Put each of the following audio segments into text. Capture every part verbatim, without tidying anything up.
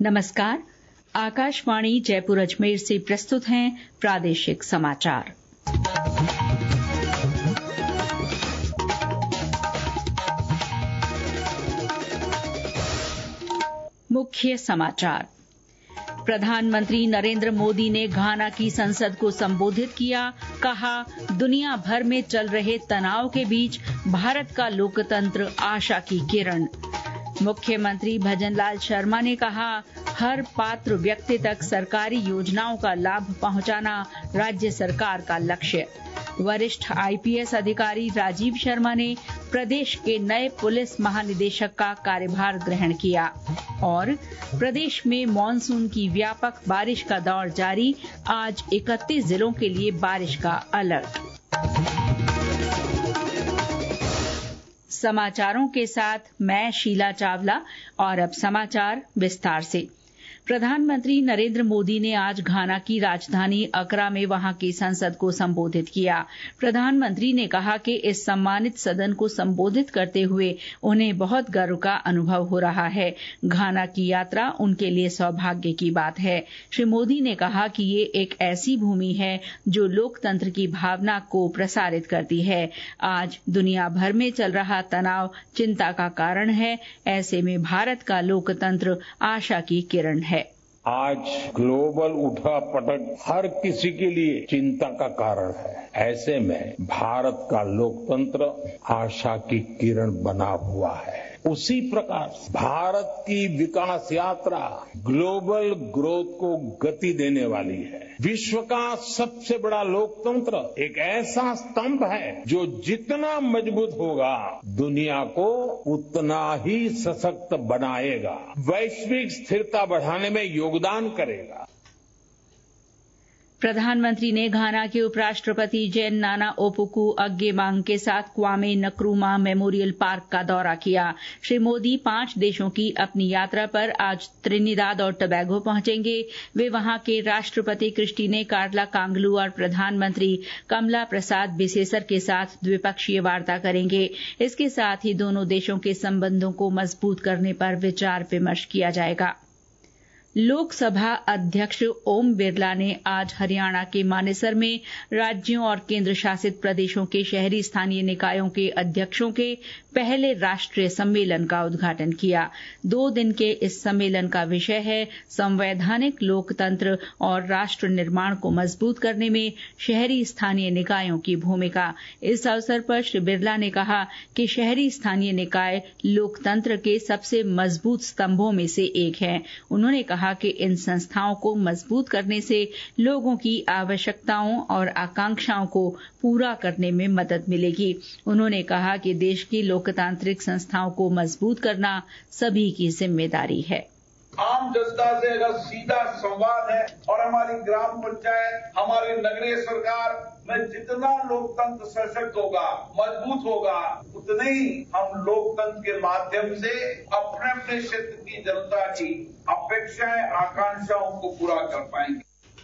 नमस्कार। आकाशवाणी जयपुर अजमेर से प्रस्तुत हैं प्रादेशिक समाचार। मुख्य समाचार। प्रधानमंत्री नरेंद्र मोदी ने घाना की संसद को संबोधित किया। कहा, दुनिया भर में चल रहे तनाव के बीच भारत का लोकतंत्र आशा की किरण। मुख्यमंत्री भजनलाल शर्मा ने कहा, हर पात्र व्यक्ति तक सरकारी योजनाओं का लाभ पहुंचाना राज्य सरकार का लक्ष्य। वरिष्ठ आईपीएस अधिकारी राजीव शर्मा ने प्रदेश के नए पुलिस महानिदेशक का कार्यभार ग्रहण किया। और प्रदेश में मानसून की व्यापक बारिश का दौर जारी, आज इकतीस जिलों के लिए बारिश का अलर्ट। समाचारों के साथ मैं शीला चावला और अब समाचार विस्तार से। प्रधानमंत्री नरेंद्र मोदी ने आज घाना की राजधानी अक्रा में वहां की संसद को संबोधित किया। प्रधानमंत्री ने कहा कि इस सम्मानित सदन को संबोधित करते हुए उन्हें बहुत गर्व का अनुभव हो रहा है। घाना की यात्रा उनके लिए सौभाग्य की बात है। श्री मोदी ने कहा कि ये एक ऐसी भूमि है जो लोकतंत्र की भावना को प्रसारित करती है। आज दुनिया भर में चल रहा तनाव चिंता का कारण है। ऐसे में भारत का लोकतंत्र आशा की किरण है। आज ग्लोबल उठापटक हर किसी के लिए चिंता का कारण है। ऐसे में भारत का लोकतंत्र आशा की किरण बना हुआ है। उसी प्रकार भारत की विकास यात्रा ग्लोबल ग्रोथ को गति देने वाली है। विश्व का सबसे बड़ा लोकतंत्र एक ऐसा स्तंभ है जो जितना मजबूत होगा दुनिया को उतना ही सशक्त बनाएगा, वैश्विक स्थिरता बढ़ाने में योगदान करेगा। प्रधानमंत्री ने घाना के उपराष्ट्रपति जैन नाना ओपुकू अग्गेमांग के साथ क्वामे नक्रूमा मेमोरियल पार्क का दौरा किया। श्री मोदी पांच देशों की अपनी यात्रा पर आज त्रिनिदाद और टोबैगो पहुंचेंगे। वे वहां के राष्ट्रपति क्रिस्टीने कार्ला कांगलू और प्रधानमंत्री कमला प्रसाद बिसेसर के साथ द्विपक्षीय वार्ता करेंगे। इसके साथ ही दोनों देशों के संबंधों को मजबूत करने पर विचार विमर्श किया जाएगा। लोकसभा अध्यक्ष ओम बिरला ने आज हरियाणा के मानेसर में राज्यों और केंद्र शासित प्रदेशों के शहरी स्थानीय निकायों के अध्यक्षों के पहले राष्ट्रीय सम्मेलन का उद्घाटन किया। दो दिन के इस सम्मेलन का विषय है संवैधानिक लोकतंत्र और राष्ट्र निर्माण को मजबूत करने में शहरी स्थानीय निकायों की भूमिका। इस अवसर पर श्री बिरला ने कहा कि शहरी स्थानीय निकाय लोकतंत्र के सबसे मजबूत स्तंभों में से एक है। उन्होंने कहा कि इन संस्थाओं को मजबूत करने से लोगों की आवश्यकताओं और आकांक्षाओं को पूरा करने में मदद मिलेगी। उन्होंने कहा कि देश की लोकतांत्रिक संस्थाओं को मजबूत करना सभी की जिम्मेदारी है। आम जनता से अगर सीधा संवाद है और हमारी ग्राम पंचायत, हमारी नगरीय सरकार में जितना लोकतंत्र सशक्त होगा, मजबूत होगा, उतने ही हम लोकतंत्र के माध्यम से अपने अपने क्षेत्र की जनता की अपेक्षाएं, आकांक्षाओं को पूरा कर पाएंगे।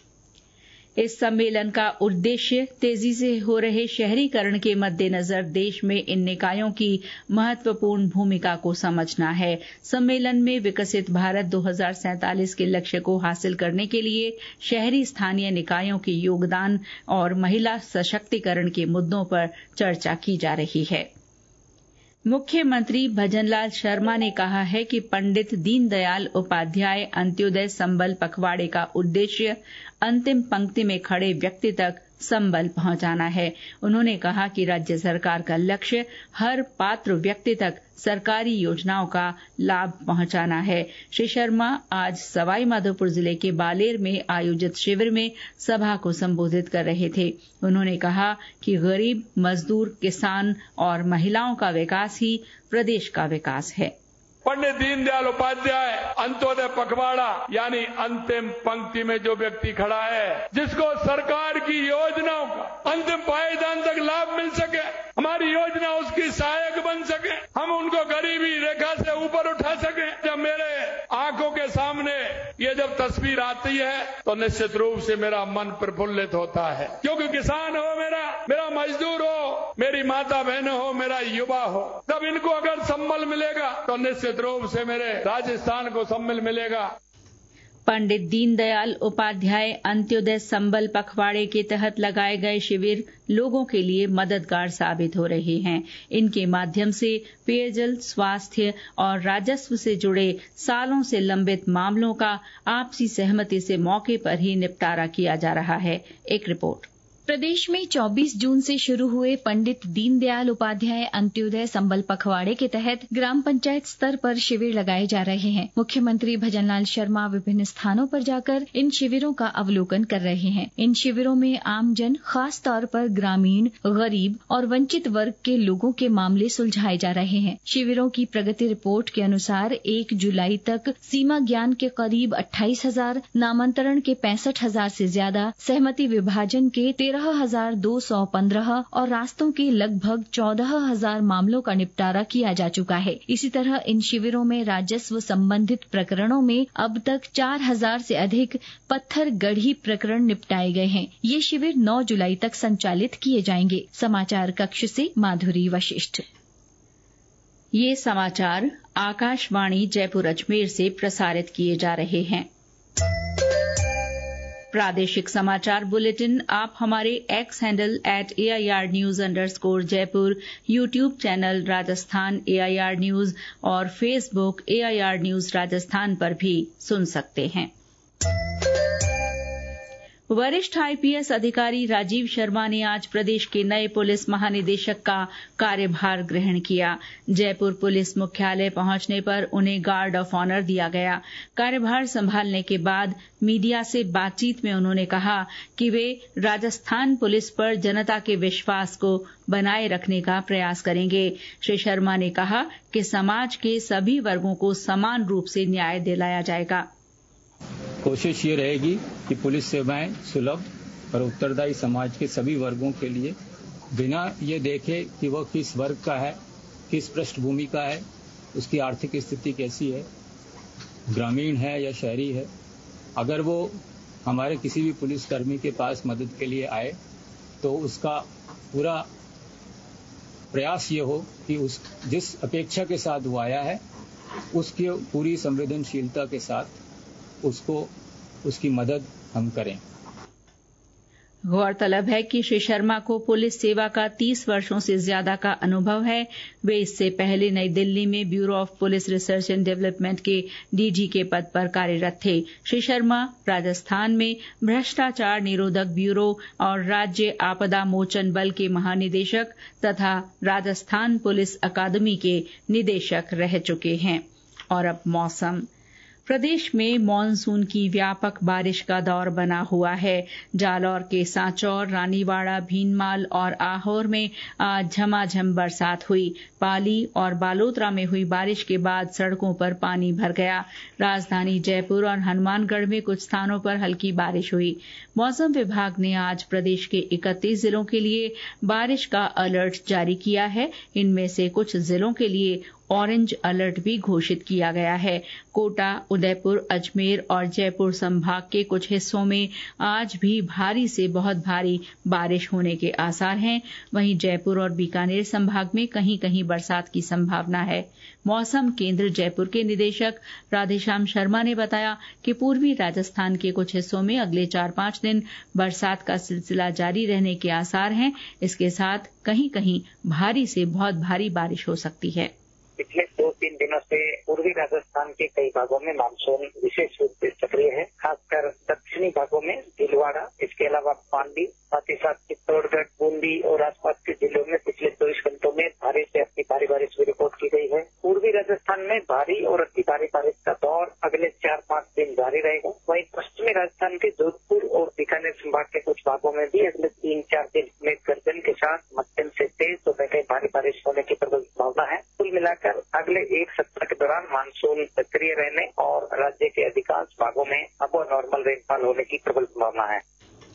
इस सम्मेलन का उद्देश्य तेजी से हो रहे शहरीकरण के मद्देनजर देश में इन निकायों की महत्वपूर्ण भूमिका को समझना है। सम्मेलन में विकसित भारत दो हज़ार सैंतालीस के लक्ष्य को हासिल करने के लिए शहरी स्थानीय निकायों के योगदान और महिला सशक्तिकरण के मुद्दों पर चर्चा की जा रही है। मुख्यमंत्री भजनलाल शर्मा ने कहा है कि पंडित दीनदयाल उपाध्याय अंत्योदय संबल पखवाड़े का उद्देश्य अंतिम पंक्ति में खड़े व्यक्ति तक संबल पहुंचाना है। उन्होंने कहा कि राज्य सरकार का लक्ष्य हर पात्र व्यक्ति तक सरकारी योजनाओं का लाभ पहुंचाना है। श्री शर्मा आज सवाई माधोपुर जिले के बालेर में आयोजित शिविर में सभा को संबोधित कर रहे थे। उन्होंने कहा कि गरीब, मजदूर, किसान और महिलाओं का विकास ही प्रदेश का विकास है। पंडित दीनदयाल उपाध्याय अंत्योदय पखवाड़ा यानी अंतिम पंक्ति में जो व्यक्ति खड़ा है, जिसको सरकार की योजनाओं का अंतिम पायदान तक लाभ मिल सके, हमारी योजना उसकी सहायक बन सके, हम उनको गरीबी रेखा से ऊपर उठा सके। जब मेरे आंखों के सामने ये जब तस्वीर आती है तो निश्चित रूप से मेरा मन प्रफुल्लित होता है, क्योंकि किसान हो मेरा, मेरा मजदूर हो, मेरी माता बहन हो, मेरा युवा हो, तब इनको अगर संबल मिलेगा तो निश्चित रूप से मेरे राजस्थान को संबल मिलेगा। पंडित दीनदयाल उपाध्याय अंत्योदय संबल पखवाड़े के तहत लगाए गए शिविर लोगों के लिए मददगार साबित हो रहे हैं। इनके माध्यम से पेयजल, स्वास्थ्य और राजस्व से जुड़े सालों से लंबित मामलों का आपसी सहमति से मौके पर ही निपटारा किया जा रहा है। एक रिपोर्ट। प्रदेश में चौबीस जून से शुरू हुए पंडित दीनदयाल उपाध्याय अंत्योदय संबल पखवाड़े के तहत ग्राम पंचायत स्तर पर शिविर लगाए जा रहे हैं। मुख्यमंत्री भजनलाल शर्मा विभिन्न स्थानों पर जाकर इन शिविरों का अवलोकन कर रहे हैं। इन शिविरों में आमजन, खास तौर पर ग्रामीण, गरीब और वंचित वर्ग के लोगों के मामले सुलझाए जा रहे हैं। शिविरों की प्रगति रिपोर्ट के अनुसार एक जुलाई तक सीमा ज्ञान के करीब अट्ठाईस हजार, नामांतरण के पैंसठ हजार से ज्यादा, सहमति विभाजन के तेरह हजार दो सौ पंद्रह और रास्तों के लगभग चौदह हजार मामलों का निपटारा किया जा चुका है। इसी तरह इन शिविरों में राजस्व संबंधित प्रकरणों में अब तक चार हजार से अधिक पत्थर गढ़ी प्रकरण निपटाए गए हैं। ये शिविर नौ जुलाई तक संचालित किए जाएंगे। समाचार कक्ष से माधुरी वशिष्ठ। ये समाचार आकाशवाणी जयपुर अजमेर से प्रसारित किए जा रहे हैं। प्रादेशिक समाचार बुलेटिन आप हमारे X handle at AIR news underscore Jaipur, YouTube channel Rajasthan AIR news और फेसबुक एआईआर न्यूज राजस्थान पर भी सुन सकते हैं। वरिष्ठ आईपीएस अधिकारी राजीव शर्मा ने आज प्रदेश के नए पुलिस महानिदेशक का कार्यभार ग्रहण किया। जयपुर पुलिस मुख्यालय पहुंचने पर उन्हें गार्ड ऑफ ऑनर दिया गया। कार्यभार संभालने के बाद मीडिया से बातचीत में उन्होंने कहा कि वे राजस्थान पुलिस पर जनता के विश्वास को बनाए रखने का प्रयास करेंगे। श्री शर्मा ने कहा कि समाज के सभी वर्गों को समान रूप से न्याय दिलाया जाएगा। कोशिश ये रहेगी कि पुलिस सेवाएं सुलभ और उत्तरदायी समाज के सभी वर्गों के लिए, बिना ये देखे कि वह किस वर्ग का है, किस पृष्ठभूमि का है, उसकी आर्थिक स्थिति कैसी है, ग्रामीण है या शहरी है, अगर वो हमारे किसी भी पुलिसकर्मी के पास मदद के लिए आए तो उसका पूरा प्रयास ये हो कि उस जिस अपेक्षा के साथ वो आया है उसकी पूरी संवेदनशीलता के साथ उसको उसकी मदद हम करें। गौरतलब है कि श्री शर्मा को पुलिस सेवा का तीस वर्षों से ज्यादा का अनुभव है। वे इससे पहले नई दिल्ली में bureau of police research and development के डीजी के पद पर कार्यरत थे। श्री शर्मा राजस्थान में भ्रष्टाचार निरोधक ब्यूरो और राज्य आपदा मोचन बल के महानिदेशक तथा राजस्थान पुलिस अकादमी के निदेशक रह चुके हैं। और अब मौसम। प्रदेश में मानसून की व्यापक बारिश का दौर बना हुआ है। जालौर के सांचौर, रानीवाड़ा, भीनमाल और आहोर में आज झमाझम बरसात हुई। पाली और बालोतरा में हुई बारिश के बाद सड़कों पर पानी भर गया। राजधानी जयपुर और हनुमानगढ़ में कुछ स्थानों पर हल्की बारिश हुई। मौसम विभाग ने आज प्रदेश के इकतीस जिलों के लिए बारिश का अलर्ट जारी किया है। इनमें से कुछ जिलों के लिए ऑरेंज अलर्ट भी घोषित किया गया है। कोटा, उदयपुर, अजमेर और जयपुर संभाग के कुछ हिस्सों में आज भी भारी से बहुत भारी बारिश होने के आसार हैं। वहीं जयपुर और बीकानेर संभाग में कहीं कहीं बरसात की संभावना है। मौसम केंद्र जयपुर के निदेशक राधेश्याम शर्मा ने बताया कि पूर्वी राजस्थान के कुछ हिस्सों में अगले चार पांच दिन बरसात का सिलसिला जारी रहने के आसार हैं। इसके साथ कहीं कहीं भारी से बहुत भारी बारिश हो सकती है। पिछले दो तीन दिनों से पूर्वी राजस्थान के कई भागों में मानसून विशेष रूप से सक्रिय है। खासकर दक्षिणी भागों में भीलवाड़ा, इसके अलावा पांडी, साथ ही साथ चित्तौड़गढ़, बूंदी और आसपास के जिलों में पिछले चौबीस घंटों में भारी से अति भारी बारिश भी रिकॉर्ड की गई है। पूर्वी राजस्थान में भारी और अति भारी बारिश का दौर अगले चार पांच दिन जारी रहेगा। वहीं पश्चिमी राजस्थान के जोधपुर और बीकानेर संभाग के कुछ भागों में भी अगले तीन चार दिन में गर्जन के साथ मध्यम से तेज तो कहीं भारी बारिश होने की प्रबल संभावना है। कुल मिलाकर अगले एक सप्ताह के दौरान मानसून सक्रिय रहने और राज्य के अधिकांश भागों में अब नॉर्मल रेनफॉल होने की प्रबल संभावना है।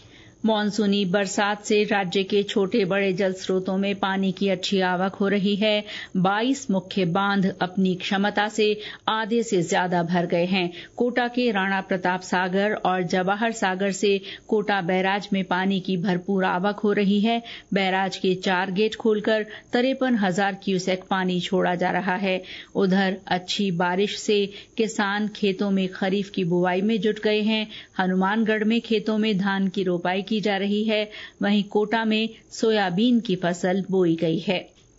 मानसूनी बरसात से राज्य के छोटे बड़े जल स्रोतों में पानी की अच्छी आवक हो रही है। बाईस मुख्य बांध अपनी क्षमता से आधे से ज्यादा भर गए हैं। कोटा के राणा प्रताप सागर और जवाहर सागर से कोटा बैराज में पानी की भरपूर आवक हो रही है। बैराज के चार गेट खोलकर तिरपन हजार क्यूसेक पानी छोड़ा जा रहा है। उधर अच्छी बारिश से किसान खेतों में खरीफ की बुआई में जुट गए हैं। हनुमानगढ़ में खेतों में धान की रोपाई की जा रही है। वहीं कोटा में सोयाबीन की फसल बोई गई है।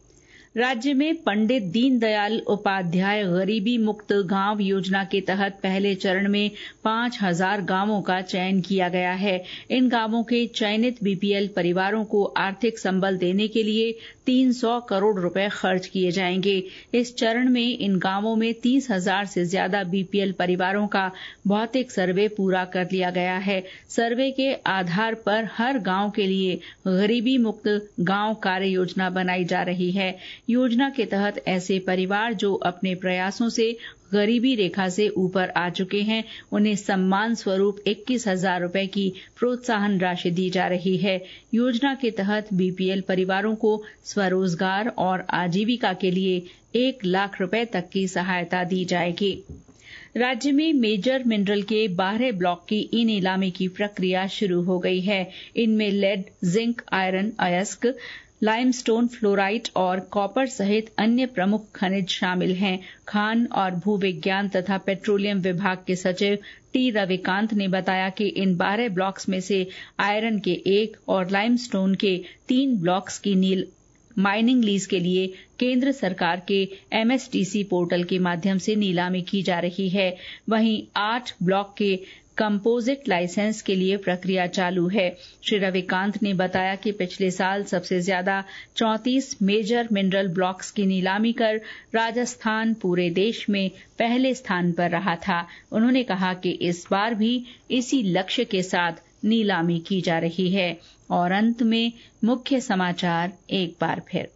राज्य में पंडित दीनदयाल उपाध्याय गरीबी मुक्त गांव योजना के तहत पहले चरण में पांच हजार गांवों का चयन किया गया है। इन गांवों के चयनित बीपीएल परिवारों को आर्थिक संबल देने के लिए तीन सौ करोड़ रुपए खर्च किए जाएंगे। इस चरण में इन गांवों में तीस हजार से ज्यादा बीपीएल परिवारों का भौतिक सर्वे पूरा कर लिया गया है। सर्वे के आधार पर हर गांव के लिए गरीबी मुक्त गांव कार्य योजना बनाई जा रही है। योजना के तहत ऐसे परिवार जो अपने प्रयासों से गरीबी रेखा से ऊपर आ चुके हैं, उन्हें सम्मान स्वरूप इक्कीस हजार रुपए की प्रोत्साहन राशि दी जा रही है। योजना के तहत बीपीएल परिवारों को स्वरोजगार और आजीविका के लिए एक लाख रुपए तक की सहायता दी जाएगी। राज्य में मेजर मिनरल के बारह ब्लॉक की ई नीलामी की प्रक्रिया शुरू हो गई है। इनमें लेड, जिंक, आयरन, अयस्क, लाइमस्टोन, फ्लोराइट और कॉपर सहित अन्य प्रमुख खनिज शामिल हैं। खान और भूविज्ञान तथा पेट्रोलियम विभाग के सचिव टी रविकांत ने बताया कि इन बारह ब्लॉक्स में से आयरन के एक और लाइमस्टोन के तीन ब्लॉक्स की नील माइनिंग लीज के लिए केंद्र सरकार के एमएसटीसी पोर्टल के माध्यम से नीलामी की जा रही है। वहीं आठ ब्लॉक के कंपोजिट लाइसेंस के लिए प्रक्रिया चालू है। श्री रविकांत ने बताया कि पिछले साल सबसे ज्यादा चौंतीस मेजर मिनरल ब्लॉक्स की नीलामी कर राजस्थान पूरे देश में पहले स्थान पर रहा था। उन्होंने कहा कि इस बार भी इसी लक्ष्य के साथ नीलामी की जा रही है। और अंत में मुख्य समाचार एक बार फिर।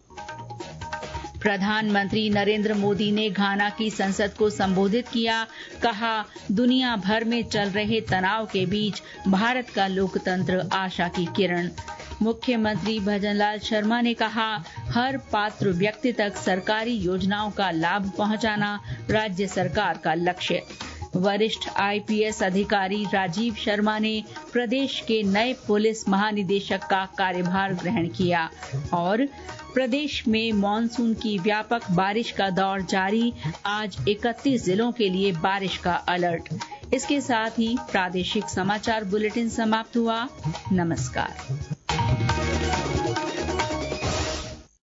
प्रधानमंत्री नरेंद्र मोदी ने घाना की संसद को संबोधित किया। कहा, दुनिया भर में चल रहे तनाव के बीच भारत का लोकतंत्र आशा की किरण। मुख्यमंत्री भजनलाल शर्मा ने कहा, हर पात्र व्यक्ति तक सरकारी योजनाओं का लाभ पहुंचाना राज्य सरकार का लक्ष्य। वरिष्ठ आईपीएस अधिकारी राजीव शर्मा ने प्रदेश के नए पुलिस महानिदेशक का कार्यभार ग्रहण किया। और प्रदेश में मानसून की व्यापक बारिश का दौर जारी, आज इकतीस जिलों के लिए बारिश का अलर्ट। इसके साथ ही प्रादेशिक समाचार बुलेटिन समाप्त हुआ। नमस्कार।